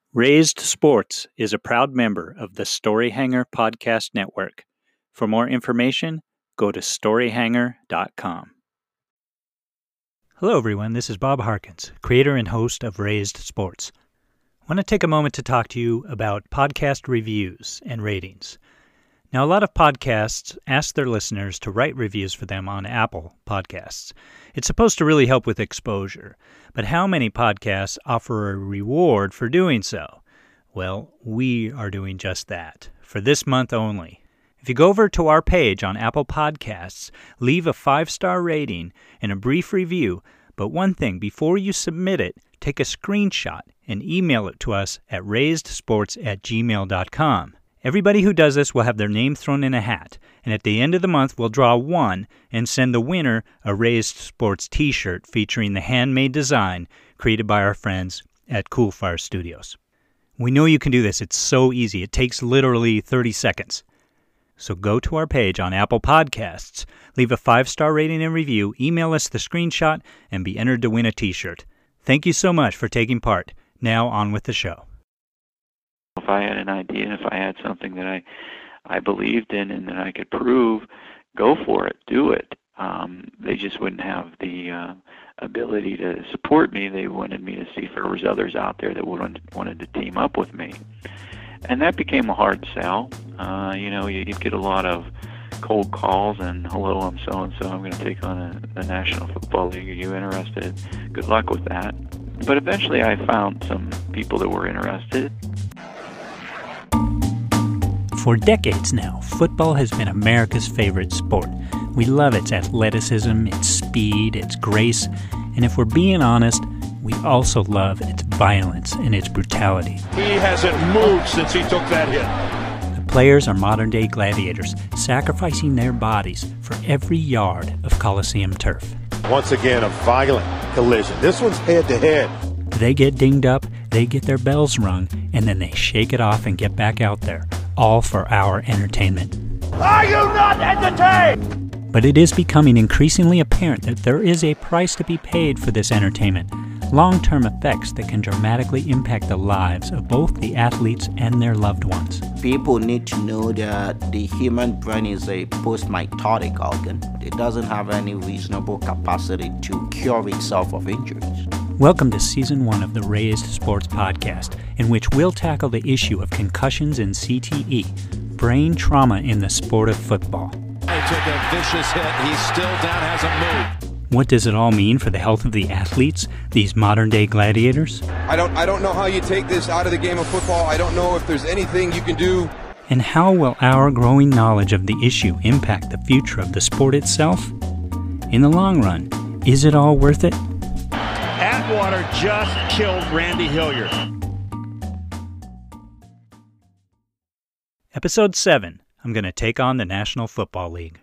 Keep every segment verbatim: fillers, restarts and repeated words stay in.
Raised Sports is a proud member of the Storyhanger Podcast Network. For more information, go to storyhanger dot com. Hello, everyone. This is Bob Harkins, creator and host of Raised Sports. I want to take a moment to talk to you about podcast reviews and ratings. Now, a lot of podcasts ask their listeners to write reviews for them on Apple Podcasts. It's supposed to really help with exposure, but how many podcasts offer a reward for doing so? Well, we are doing just that, for this month only. If you go over to our page on Apple Podcasts, leave a five-star rating and a brief review, but one thing, before you submit it, take a screenshot and email it to us at raisedsports at gmail dot com. Everybody who does this will have their name thrown in a hat, and at the end of the month we'll draw one and send the winner a Raised Sports t-shirt featuring the handmade design created by our friends at Coolfire Studios. We know you can do this. It's so easy. It takes literally thirty seconds. So go to our page on Apple Podcasts, leave a five-star rating and review, email us the screenshot, and be entered to win a t-shirt. Thank you so much for taking part. Now on with the show. If I had an idea, if I had something that I, I believed in and that I could prove, go for it, do it. Um, they just wouldn't have the uh, ability to support me. They wanted me to see if there was others out there that would, wanted to team up with me. And that became a hard sell. Uh, you know, you, you get a lot of cold calls and, hello, I'm so-and-so, I'm going to take on a, the National Football League. Are you interested? Good luck with that. But eventually I found some people that were interested. For decades now, football has been America's favorite sport. We love its athleticism, its speed, its grace, and if we're being honest, we also love its violence and its brutality. He hasn't moved since he took that hit. The players are modern-day gladiators, sacrificing their bodies for every yard of Coliseum turf. Once again, a violent collision. This one's head-to-head. They get dinged up, they get their bells rung, and then they shake it off and get back out there, all for our entertainment. Are you not entertained? But it is becoming increasingly apparent that there is a price to be paid for this entertainment. Long-term effects that can dramatically impact the lives of both the athletes and their loved ones. People need to know that the human brain is a post-mitotic organ. It doesn't have any reasonable capacity to cure itself of injuries. Welcome to Season one of the Raised Sports Podcast, in which we'll tackle the issue of concussions and C T E, brain trauma in the sport of football. He took a vicious hit. He's still down, hasn't moved. What does it all mean for the health of the athletes, these modern-day gladiators? I don't I don't know how you take this out of the game of football. I don't know if there's anything you can do. And how will our growing knowledge of the issue impact the future of the sport itself? In the long run, is it all worth it? Atwater just killed Randy Hilliard. Episode seven. I'm going to take on the National Football League.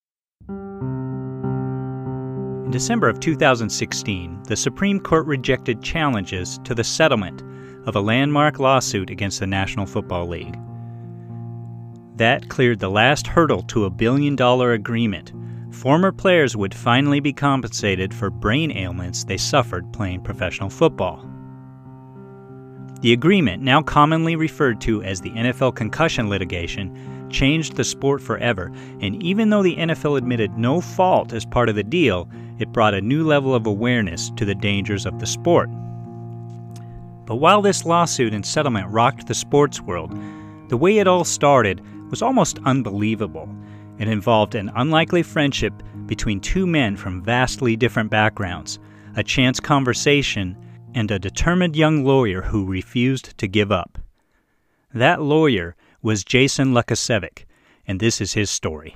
In December of two thousand sixteen, the Supreme Court rejected challenges to the settlement of a landmark lawsuit against the National Football League. That cleared the last hurdle to a billion-dollar agreement. Former players would finally be compensated for brain ailments they suffered playing professional football. The agreement, now commonly referred to as the N F L concussion litigation, changed the sport forever, and even though the N F L admitted no fault as part of the deal, it brought a new level of awareness to the dangers of the sport. But while this lawsuit and settlement rocked the sports world, the way it all started was almost unbelievable. It involved an unlikely friendship between two men from vastly different backgrounds, a chance conversation, and a determined young lawyer who refused to give up. That lawyer was Jason Lukasiewicz, and this is his story.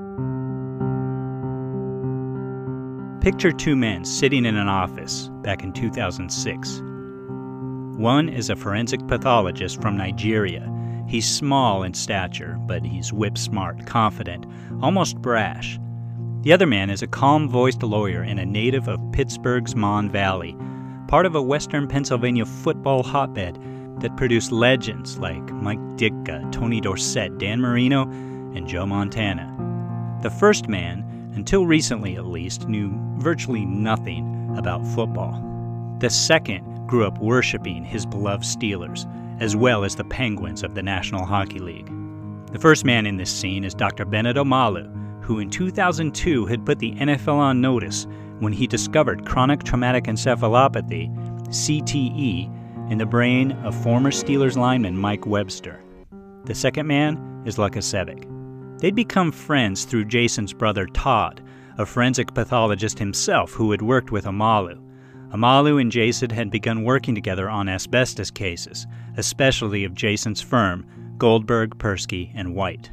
Picture two men sitting in an office back in two thousand six. One is a forensic pathologist from Nigeria. He's small in stature, but he's whip-smart, confident, almost brash. The other man is a calm-voiced lawyer and a native of Pittsburgh's Mon Valley, part of a western Pennsylvania football hotbed that produced legends like Mike Ditka, Tony Dorsett, Dan Marino, and Joe Montana. The first man, until recently at least, knew virtually nothing about football. The second grew up worshiping his beloved Steelers, as well as the Penguins of the National Hockey League. The first man in this scene is Doctor Bennet Omalu, who in two thousand two had put the N F L on notice when he discovered chronic traumatic encephalopathy, C T E, in the brain of former Steelers lineman Mike Webster. The second man is Lukasiewicz. They'd become friends through Jason's brother Todd, a forensic pathologist himself who had worked with Omalu. Omalu and Jason had begun working together on asbestos cases, a specialty of Jason's firm, Goldberg, Persky, and White.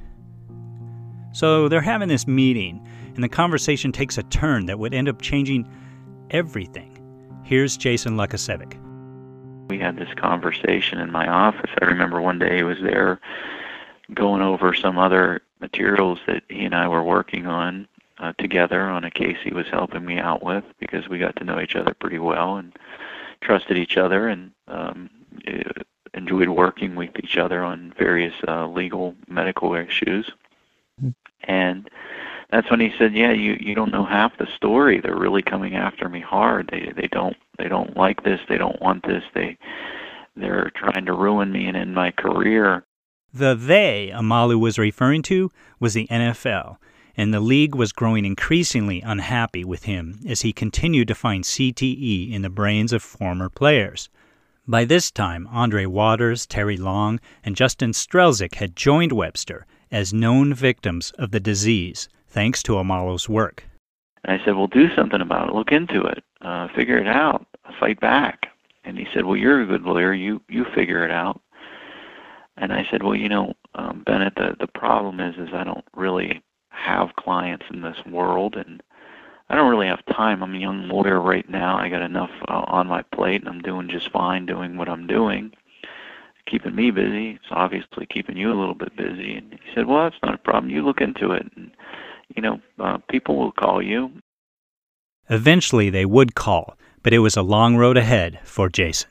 So they're having this meeting, and the conversation takes a turn that would end up changing everything. Here's Jason Lukasiewicz. We had this conversation in my office. I remember one day he was there going over some other materials that he and I were working on uh, together on a case he was helping me out with, because we got to know each other pretty well and trusted each other, and um, enjoyed working with each other on various uh, legal medical issues. Mm-hmm. And that's when he said, yeah, you, you don't know half the story. They're really coming after me hard. They they don't they don't like this. They don't want this. They they're trying to ruin me and end my career. The they Omalu was referring to was the N F L, and the league was growing increasingly unhappy with him as he continued to find C T E in the brains of former players. By this time, Andre Waters, Terry Long, and Justin Strelzik had joined Webster as known victims of the disease, thanks to Omalu's work. And I said, well, do something about it. Look into it. Uh, figure it out. Fight back. And he said, well, you're a good lawyer. You you figure it out. And I said, well, you know, um, Bennett, the, the problem is, is I don't really have clients in this world, and I don't really have time. I'm a young lawyer right now. I got enough uh, on my plate, and I'm doing just fine doing what I'm doing. Keeping me busy. It's obviously keeping you a little bit busy. And he said, well, that's not a problem. You look into it, and, you know, uh, people will call you. Eventually they would call, but it was a long road ahead for Jason.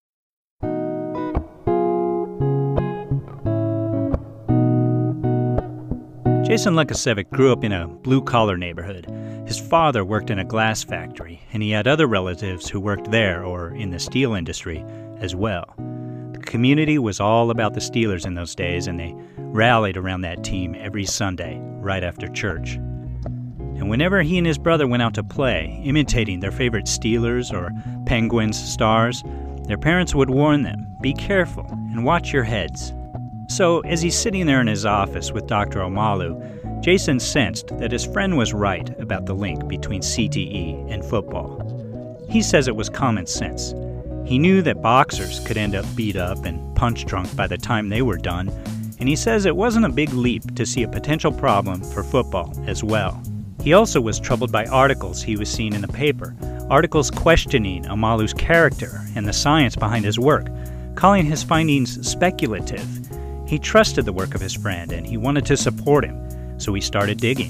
Jason Lukasiewicz grew up in a blue-collar neighborhood. His father worked in a glass factory, and he had other relatives who worked there or in the steel industry as well. The community was all about the Steelers in those days, and they rallied around that team every Sunday, right after church. And whenever he and his brother went out to play, imitating their favorite Steelers or Penguins stars, their parents would warn them, be careful and watch your heads. So, as he's sitting there in his office with Doctor Omalu, Jason sensed that his friend was right about the link between C T E and football. He says it was common sense. He knew that boxers could end up beat up and punch-drunk by the time they were done, and he says it wasn't a big leap to see a potential problem for football as well. He also was troubled by articles he was seeing in the paper, articles questioning Omalu's character and the science behind his work, calling his findings speculative. He trusted the work of his friend, and he wanted to support him, so he started digging.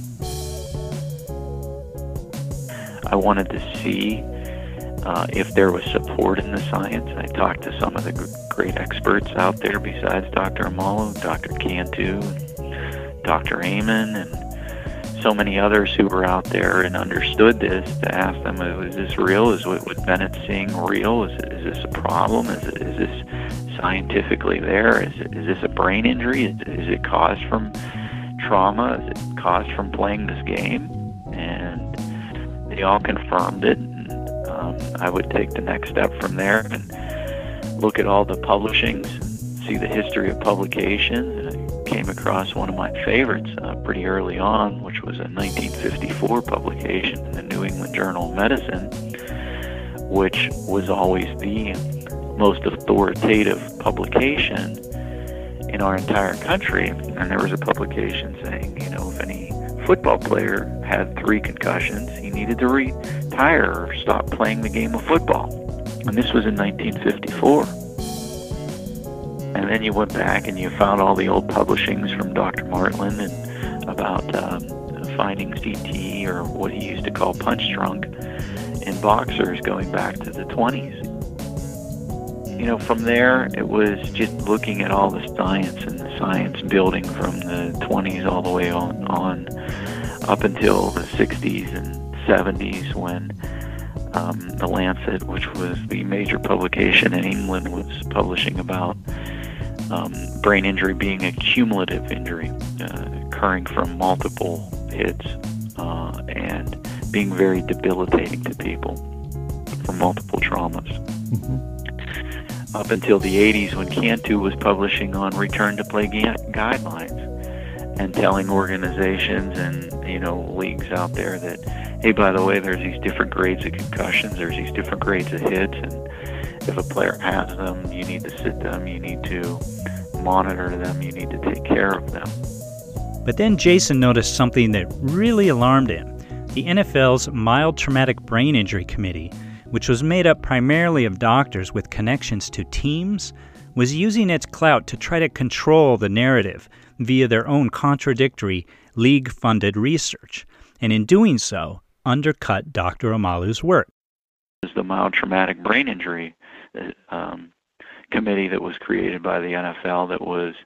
I wanted to see uh, if there was support in the science. I talked to some of the g- great experts out there besides Doctor Omalu, Doctor Cantu, and Doctor Amen, and so many others who were out there and understood this, to ask them, is this real? Is what, what Bennett's seeing real? Is, is this a problem? Is, it, is this scientifically there? Is, it, is this a brain injury? Is, is it caused from trauma? Is it caused from playing this game? And they all confirmed it. And, um, I would take the next step from there and look at all the publishings, see the history of publication. And I came across one of my favorites uh, pretty early on, which was a nineteen fifty-four publication in the New England Journal of Medicine, which was always the most authoritative publication in our entire country. And there was a publication saying, you know, if any football player had three concussions, he needed to retire or stop playing the game of football. And this was in nineteen fifty-four. And then you went back and you found all the old publishings from Doctor Martland and about um, finding C T E, or what he used to call punch drunk, in boxers going back to the twenties. You know, from there, it was just looking at all the science and the science building from the twenties all the way on, on up until the sixties and seventies, when um, The Lancet, which was the major publication in England, was publishing about um, brain injury being a cumulative injury, uh, occurring from multiple hits uh, and being very debilitating to people from multiple traumas. Mm-hmm. Up until the eighties, when Cantu was publishing on return to play gu- guidelines and telling organizations and, you know, leagues out there that, hey, by the way, there's these different grades of concussions, there's these different grades of hits, and if a player has them, you need to sit them, you need to monitor them, you need to take care of them. But then Jason noticed something that really alarmed him. The N F L's Mild Traumatic Brain Injury Committee, which was made up primarily of doctors with connections to teams, was using its clout to try to control the narrative via their own contradictory league-funded research, and in doing so, undercut Doctor Omalu's work. It was the Mild Traumatic Brain Injury um, Committee that was created by the N F L that was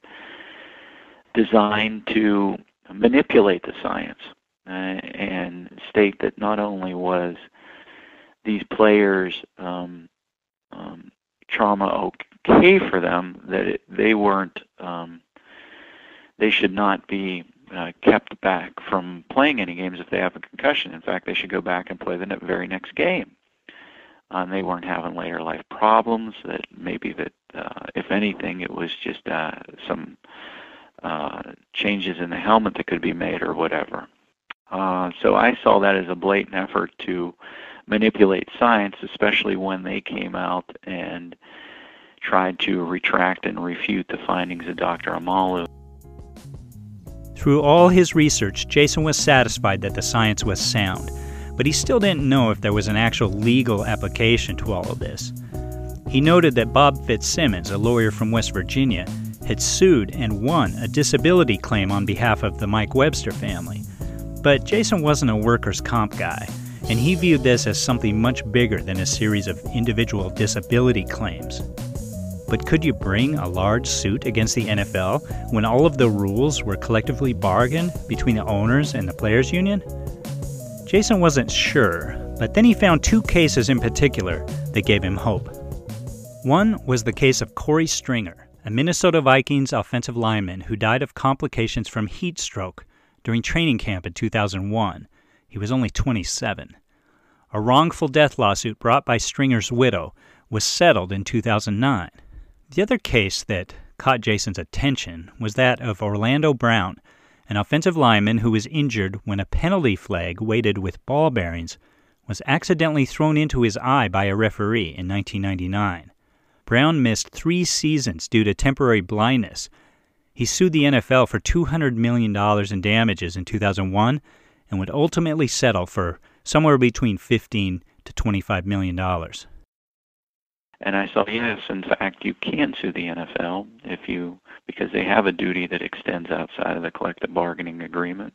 designed to manipulate the science uh, and state that not only was these players' um, um, trauma okay for them, that it, they weren't, um, they should not be uh, kept back from playing any games if they have a concussion. In fact, they should go back and play the ne- very next game. Um, they weren't having later life problems, that maybe that, uh, if anything, it was just uh, some uh, changes in the helmet that could be made or whatever. Uh, so I saw that as a blatant effort to manipulate science, especially when they came out and tried to retract and refute the findings of Doctor Omalu. Through all his research, Jason was satisfied that the science was sound, but he still didn't know if there was an actual legal application to all of this. He noted that Bob Fitzsimmons, a lawyer from West Virginia, had sued and won a disability claim on behalf of the Mike Webster family. But Jason wasn't a workers' comp guy, and he viewed this as something much bigger than a series of individual disability claims. But could you bring a large suit against the N F L when all of the rules were collectively bargained between the owners and the players' union? Jason wasn't sure, but then he found two cases in particular that gave him hope. One was the case of Corey Stringer, a Minnesota Vikings offensive lineman who died of complications from heat stroke during training camp in two thousand one. He was only twenty-seven. A wrongful death lawsuit brought by Stringer's widow was settled in two thousand nine. The other case that caught Jason's attention was that of Orlando Brown, an offensive lineman who was injured when a penalty flag weighted with ball bearings was accidentally thrown into his eye by a referee in nineteen ninety-nine. Brown missed three seasons due to temporary blindness. He sued the N F L for two hundred million dollars in damages in two thousand one and would ultimately settle for somewhere between fifteen to twenty-five million dollars. And I saw, yes, in fact, you can sue the N F L if you, because they have a duty that extends outside of the collective bargaining agreement.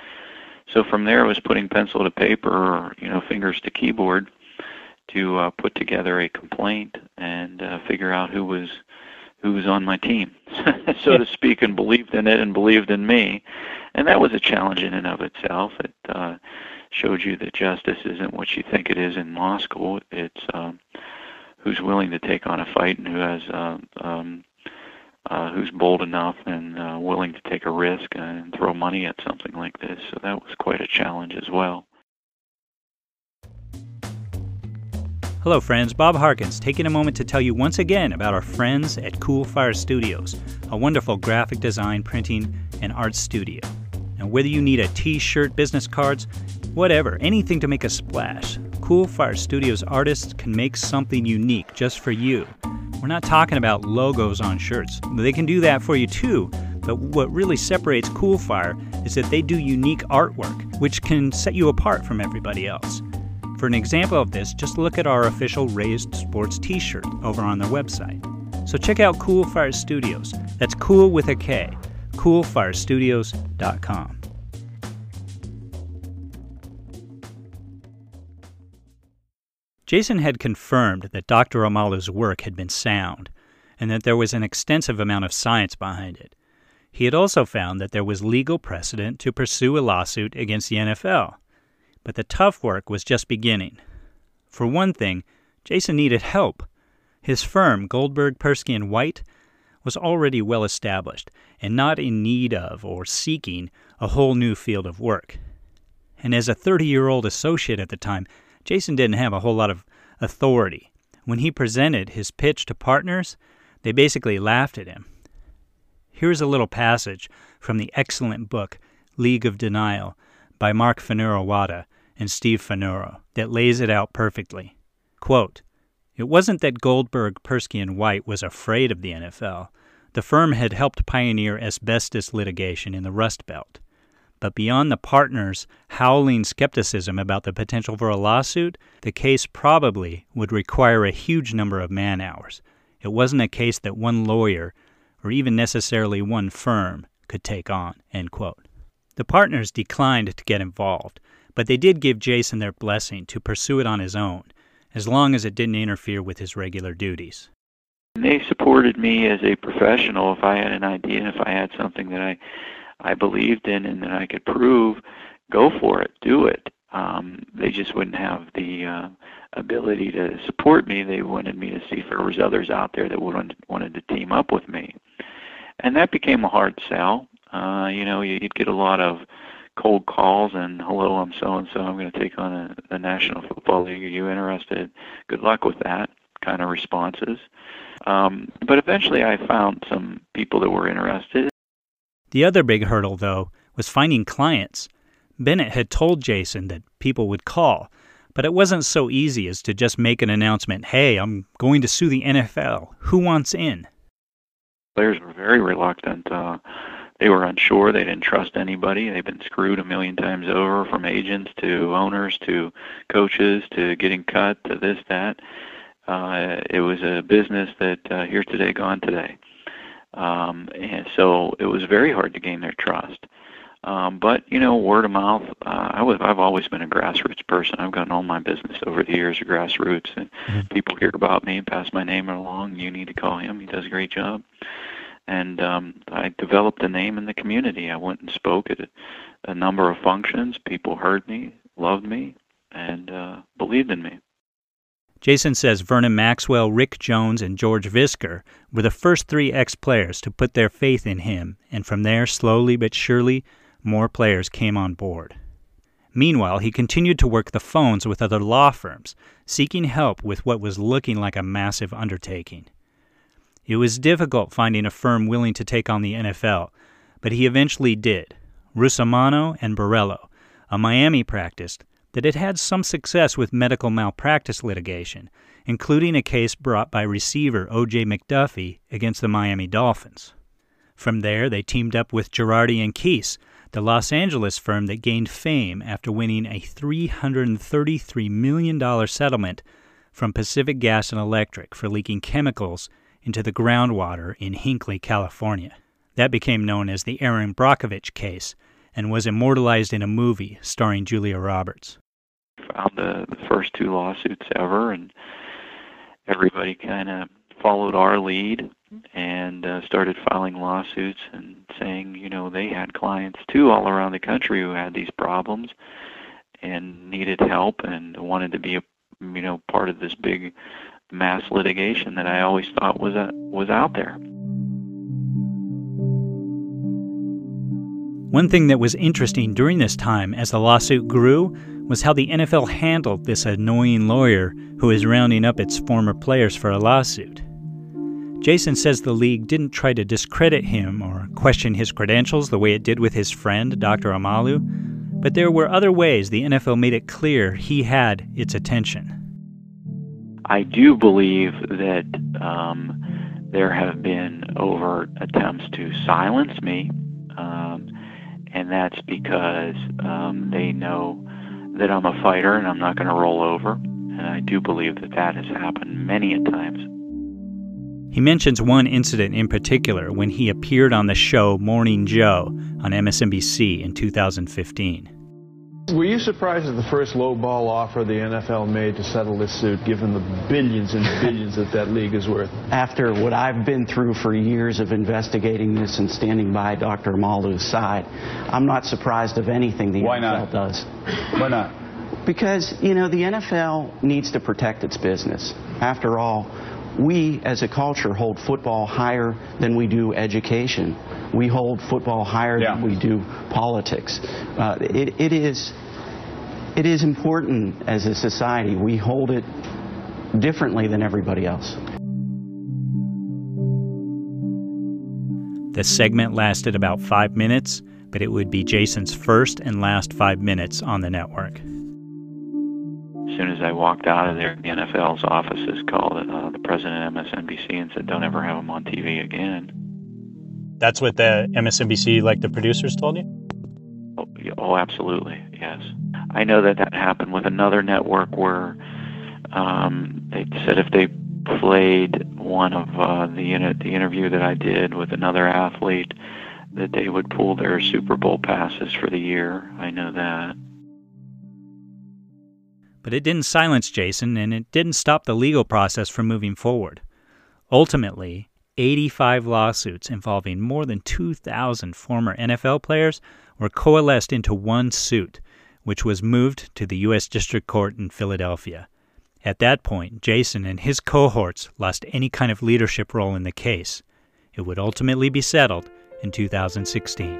So from there, it was putting pencil to paper, or, you know, fingers to keyboard to uh, put together a complaint and uh, figure out who was who was on my team, so yeah. to speak, and believed in it and believed in me. And that was a challenge in and of itself. It uh, showed you that justice isn't what you think it is in law school. It's um, who's willing to take on a fight and who has uh, um, uh, who's bold enough and uh, willing to take a risk and throw money at something like this. So that was quite a challenge as well. Hello friends, Bob Harkins taking a moment to tell you once again about our friends at Coolfire Studios, a wonderful graphic design, printing, and art studio. Now whether you need a t-shirt, business cards, whatever, anything to make a splash, Coolfire Studios artists can make something unique just for you. We're not talking about logos on shirts. They can do that for you too, but what really separates Coolfire is that they do unique artwork, which can set you apart from everybody else. For an example of this, just look at our official Raised Sports t-shirt over on their website. So check out Coolfire Studios. That's cool with a K. cool fire studios dot com. Jason had confirmed that Doctor Omalu's work had been sound, and that there was an extensive amount of science behind it. He had also found that there was legal precedent to pursue a lawsuit against the N F L. But the tough work was just beginning. For one thing, Jason needed help. His firm, Goldberg, Persky and White, was already well established and not in need of or seeking a whole new field of work. And as a thirty-year-old associate at the time, Jason didn't have a whole lot of authority. When he presented his pitch to partners, they basically laughed at him. Here's a little passage from the excellent book League of Denial by Mark Fanurawada and Steve Fanuro that lays it out perfectly. Quote, "It wasn't that Goldberg, Persky and White was afraid of the N F L. The firm had helped pioneer asbestos litigation in the Rust Belt. But beyond the partners' howling skepticism about the potential for a lawsuit, the case probably would require a huge number of man-hours. It wasn't a case that one lawyer, or even necessarily one firm, could take on," end quote. The partners declined to get involved, but they did give Jason their blessing to pursue it on his own, as long as it didn't interfere with his regular duties. They supported me as a professional. If I had an idea and if I had something that I, I believed in and that I could prove, go for it, do it. Um, they just wouldn't have the uh, ability to support me. They wanted me to see if there was others out there that would, wanted to team up with me. And that became a hard sell. Uh, you know, you'd get a lot of cold calls and, "Hello, I'm so-and-so, I'm going to take on a, the National Football League. Are you interested? Good luck with that," kind of responses. Um, but eventually I found some people that were interested. The other big hurdle, though, was finding clients. Bennett had told Jason that people would call, but it wasn't so easy as to just make an announcement, "Hey, I'm going to sue the N F L. Who wants in?" Players were very reluctant. Uh, they were unsure. They didn't trust anybody. They've been screwed a million times over, from agents to owners to coaches to getting cut to this, that. Uh, it was a business that uh, here today, gone today. Um, and so it was very hard to gain their trust. Um, but, you know, word of mouth, uh, I was, I've always been a grassroots person. I've gotten all my business over the years of grassroots. And mm-hmm. people hear about me and pass my name along. You need to call him. He does a great job. And um, I developed a name in the community. I went and spoke at a, a number of functions. People heard me, loved me, and uh, believed in me. Jason says Vernon Maxwell, Rick Jones, and George Visker were the first three ex-players to put their faith in him, and from there, slowly but surely, more players came on board. Meanwhile, he continued to work the phones with other law firms, seeking help with what was looking like a massive undertaking. It was difficult finding a firm willing to take on the N F L, but he eventually did. Russomano and Borello, a Miami practice that had had some success with medical malpractice litigation, including a case brought by receiver O J McDuffie against the Miami Dolphins. From there, they teamed up with Girardi and Keese, the Los Angeles firm that gained fame after winning a three hundred thirty-three million dollars settlement from Pacific Gas and Electric for leaking chemicals into the groundwater in Hinckley, California. That became known as the Aaron Brockovich case and was immortalized in a movie starring Julia Roberts. Found the, the first two lawsuits ever, and everybody kind of followed our lead and uh, started filing lawsuits and saying, you know, they had clients too all around the country who had these problems and needed help and wanted to be a, you know, part of this big mass litigation that I always thought was a, was out there. One thing that was interesting during this time as the lawsuit grew was how the N F L handled this annoying lawyer who is rounding up its former players for a lawsuit. Jason says the league didn't try to discredit him or question his credentials the way it did with his friend, Doctor Amalu, but there were other ways the N F L made it clear he had its attention. I do believe that um, there have been overt attempts to silence me, um, and that's because um, they know that I'm a fighter and I'm not going to roll over, and I do believe that that has happened many a times. He mentions one incident in particular when he appeared on the show Morning Joe on M S N B C in two thousand fifteen. Were you surprised at the first low-ball offer the N F L made to settle this suit, given the billions and billions that that league is worth? After what I've been through for years of investigating this and standing by Doctor Amalu's side, I'm not surprised of anything the Why N F L not? does. Why not? Because, you know, the N F L needs to protect its business. After all, we as a culture hold football higher than we do education. We hold football higher yeah. than we do politics. Uh, it, it is it is important as a society. We hold it differently than everybody else. The segment lasted about five minutes, but it would be Jason's first and last five minutes on the network. As soon as I walked out of there, the N F L's offices called uh, the president of M S N B C and said, don't ever have him on T V again. That's what the M S N B C, like the producers, told you? Oh, oh absolutely, yes. I know that that happened with another network where um, they said if they played one of uh, the, the interview that I did with another athlete, that they would pull their Super Bowl passes for the year. I know that. But it didn't silence Jason, and it didn't stop the legal process from moving forward. Ultimately, eighty-five lawsuits involving more than two thousand former N F L players were coalesced into one suit, which was moved to the U S District Court in Philadelphia. At that point, Jason and his cohorts lost any kind of leadership role in the case. It would ultimately be settled in two thousand sixteen.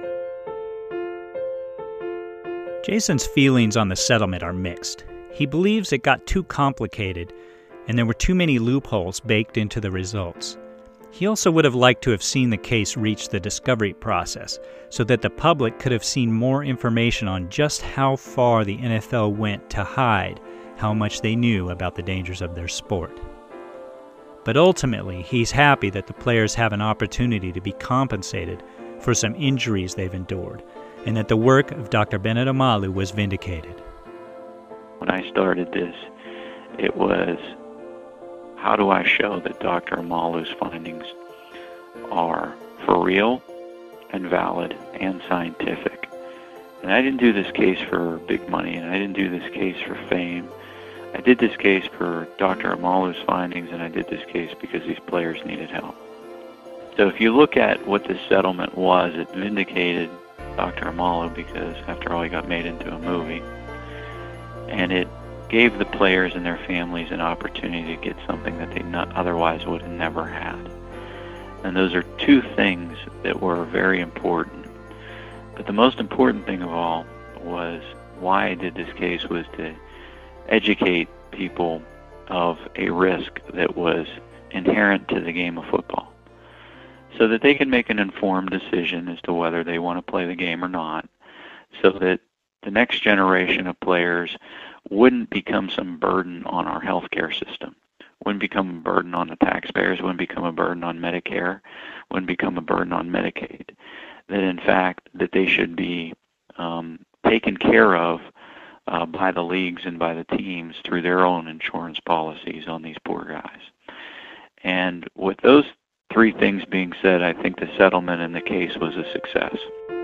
Jason's feelings on the settlement are mixed. He believes it got too complicated, and there were too many loopholes baked into the results. He also would have liked to have seen the case reach the discovery process, so that the public could have seen more information on just how far the N F L went to hide how much they knew about the dangers of their sport. But ultimately, he's happy that the players have an opportunity to be compensated for some injuries they've endured, and that the work of Doctor Bennet Omalu was vindicated. When I started this, it was, how do I show that Doctor Omalu's findings are for real and valid and scientific? And I didn't do this case for big money, and I didn't do this case for fame. I did this case for Doctor Omalu's findings, and I did this case because these players needed help. So if you look at what this settlement was, it vindicated Doctor Omalu because, after all, he got made into a movie. And it gave the players and their families an opportunity to get something that they not otherwise would have never had. And those are two things that were very important. But the most important thing of all was why I did this case was to educate people of a risk that was inherent to the game of football, so that they can make an informed decision as to whether they want to play the game or not, so that the next generation of players wouldn't become some burden on our healthcare system, wouldn't become a burden on the taxpayers, wouldn't become a burden on Medicare, wouldn't become a burden on Medicaid. That in fact, that they should be um, taken care of uh, by the leagues and by the teams through their own insurance policies on these poor guys. And with those three things being said, I think the settlement in the case was a success.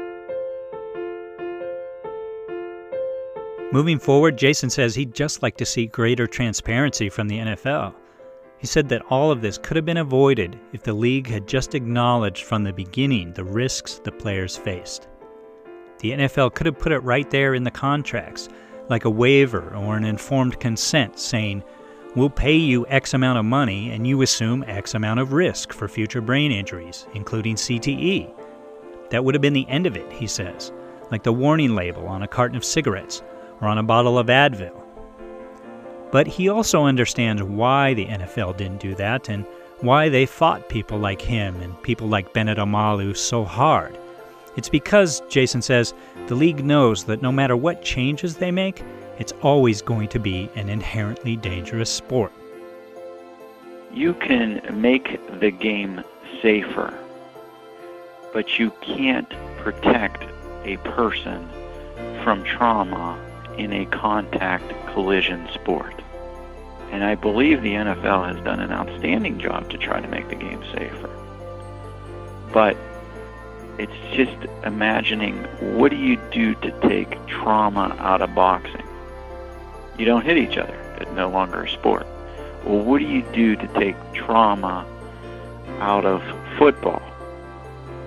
Moving forward, Jason says he'd just like to see greater transparency from the N F L. He said that all of this could have been avoided if the league had just acknowledged from the beginning the risks the players faced. The N F L could have put it right there in the contracts, like a waiver or an informed consent saying, we'll pay you X amount of money and you assume X amount of risk for future brain injuries, including C T E. That would have been the end of it, he says, like the warning label on a carton of cigarettes or on a bottle of Advil. But he also understands why the N F L didn't do that and why they fought people like him and people like Bennet Omalu so hard. It's because, Jason says, the league knows that no matter what changes they make, it's always going to be an inherently dangerous sport. You can make the game safer, but you can't protect a person from trauma in a contact collision sport. And I believe the N F L has done an outstanding job to try to make the game safer. But it's just imagining, what do you do to take trauma out of boxing? You don't hit each other. It's no longer a sport. Well, what do you do to take trauma out of football?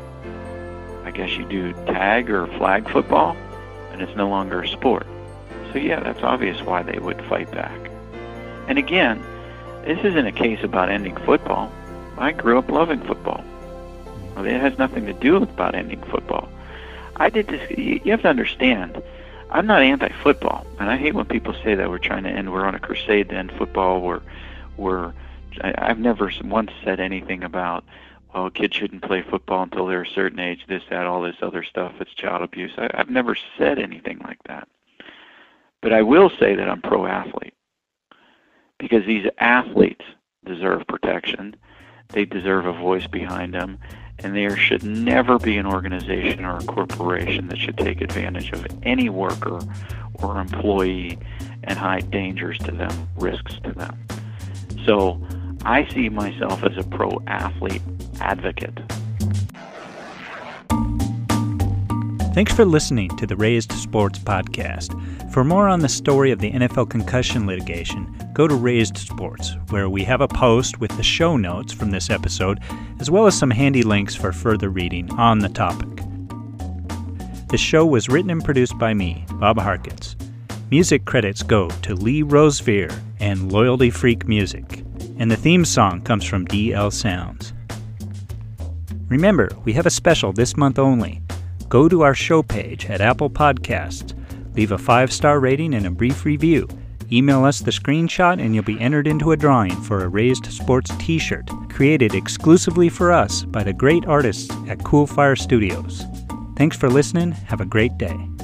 I guess you do tag or flag football, and it's no longer a sport. So yeah, that's obvious why they would fight back. And again, this isn't a case about ending football. I grew up loving football. It has nothing to do about ending football. I did this. You have to understand, I'm not anti-football, and I hate when people say that we're trying to end, we're on a crusade to end football. We're, we're. I've never once said anything about, well, kids shouldn't play football until they're a certain age, this, that, all this other stuff. It's child abuse. I, I've never said anything like that. But I will say that I'm pro-athlete, because these athletes deserve protection. They deserve a voice behind them. And there should never be an organization or a corporation that should take advantage of any worker or employee and hide dangers to them, risks to them. So I see myself as a pro-athlete advocate. Thanks for listening to the Raised Sports Podcast. For more on the story of the N F L concussion litigation, go to Raised Sports, where we have a post with the show notes from this episode, as well as some handy links for further reading on the topic. The show was written and produced by me, Bob Harkins. Music credits go to Lee Rosevere and Loyalty Freak Music, and the theme song comes from D L Sounds. Remember, we have a special this month only. Go to our show page at Apple Podcasts, leave a five-star rating and a brief review. Email us the screenshot and you'll be entered into a drawing for a Raised Sports t-shirt created exclusively for us by the great artists at Cool Fire Studios. Thanks for listening. Have a great day.